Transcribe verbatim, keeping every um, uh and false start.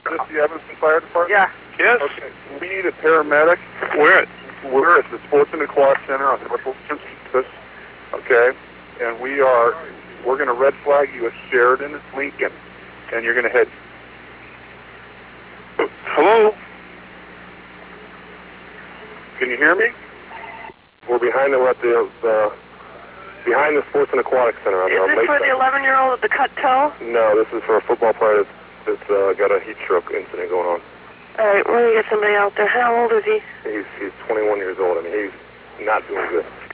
Is this the Evanston Fire Department? Yeah. Yes. Okay. We need a paramedic. Where it? We're at the Sports and Aquatic Center on Norfolk campus. Okay. And we are, we're going to red flag you at Sheridan, Lincoln. And you're going to head. Hello? Can you hear me? We're behind the, at the, uh, behind the Sports and Aquatic Center. On Is the this lake for the eleven-year-old with the cut toe? No, this is for a football player that's, that's uh, got a heat stroke incident going on. All right, we're going to get somebody out there. How old is he? He's, he's twenty-one years old. I mean, he's not doing good.